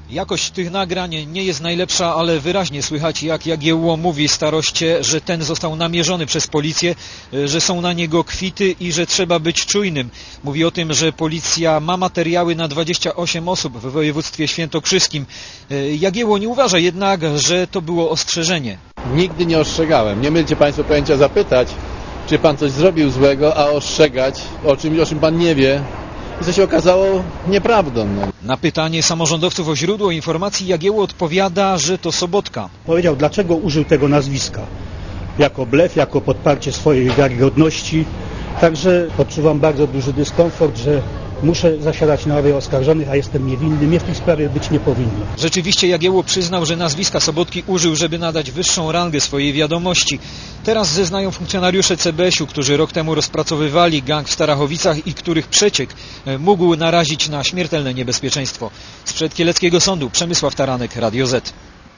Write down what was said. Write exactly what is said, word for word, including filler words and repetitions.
Jakość tych nagrań nie jest najlepsza, ale wyraźnie słychać, jak Jagiełło mówi staroście, że ten został namierzony przez policję, że są na niego kwity i że trzeba być czujnym. Mówi o tym, że policja ma materiały na dwadzieścia osiem osób w województwie świętokrzyskim. Jagiełło nie uważa jednak, że to było ostrzeżenie. Nigdy nie ostrzegałem. Nie mylcie Państwo pojęcia zapytać, czy Pan coś zrobił złego, a ostrzegać o czymś, o czym Pan nie wie. I co się okazało nieprawdą. No. Na pytanie samorządowców o źródło informacji Jagiełło odpowiada, że to Sobotka. Powiedział, dlaczego użył tego nazwiska. Jako blef, jako podparcie swojej wiarygodności. Także odczuwam bardzo duży dyskomfort, że muszę zasiadać na ławie oskarżonych, a jestem niewinny. Mnie w tej sprawie być nie powinno. Rzeczywiście Jagiełło przyznał, że nazwiska Sobotki użył, żeby nadać wyższą rangę swojej wiadomości. Teraz zeznają funkcjonariusze C B S-u, którzy rok temu rozpracowywali gang w Starachowicach i których przeciek mógł narazić na śmiertelne niebezpieczeństwo. Sprzed Kieleckiego Sądu Przemysław Taranek, Radio Z.